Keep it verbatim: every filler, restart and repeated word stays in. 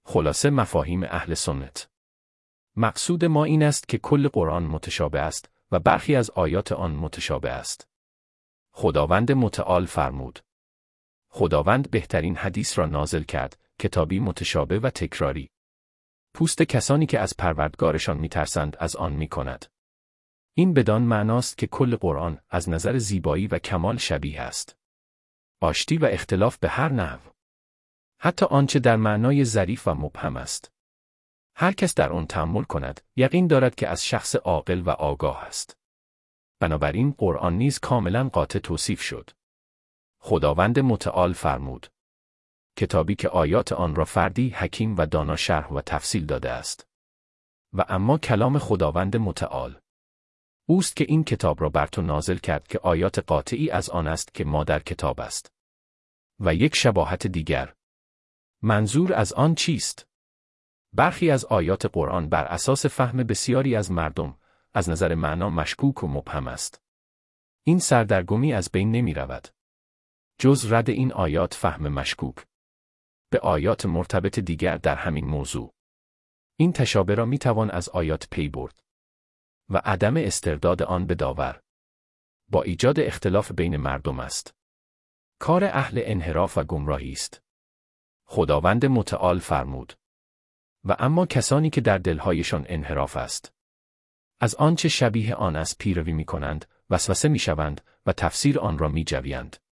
خلاصه مفاهیم اهل سنت. مقصود ما این است که کل قرآن متشابه است و برخی از آیات آن متشابه است. خداوند متعال فرمود: خداوند بهترین حدیث را نازل کرد، کتابی متشابه و تکراری. پوست کسانی که از پروردگارشان می‌ترسند از آن می‌کند. این بدان معناست که کل قرآن از نظر زیبایی و کمال شبیه است. آشتی و اختلاف به هر نحو. حتی آنچه در معنای ظریف و مبهم است. هر کس در آن تأمل کند، یقین دارد که از شخص عاقل و آگاه است. بنابراین قرآن نیز کاملا قاطع توصیف شد. خداوند متعال فرمود: کتابی که آیات آن را فردی حکیم و دانا شرح و تفصیل داده است. و اما کلام خداوند متعال اوست که این کتاب را بر تو نازل کرد که آیات قاطعی از آن است که ما در کتاب است. و یک شباهت دیگر. منظور از آن چیست؟ برخی از آیات قرآن بر اساس فهم بسیاری از مردم از نظر معنا مشکوک و مبهم است. این سردرگمی از بین نمی رود. جز رد این آیات فهم مشکوک به آیات مرتبط دیگر در همین موضوع. این تشابه را می توان از آیات پی برد و عدم استرداد آن به داور با ایجاد اختلاف بین مردم است. کار اهل انحراف و گمراهی است. خداوند متعال فرمود: و اما کسانی که در دلهایشان انحراف است، از آنچه شبیه آن است پیروی می کنند، وسوسه می شوند و تفسیر آن را می جویند.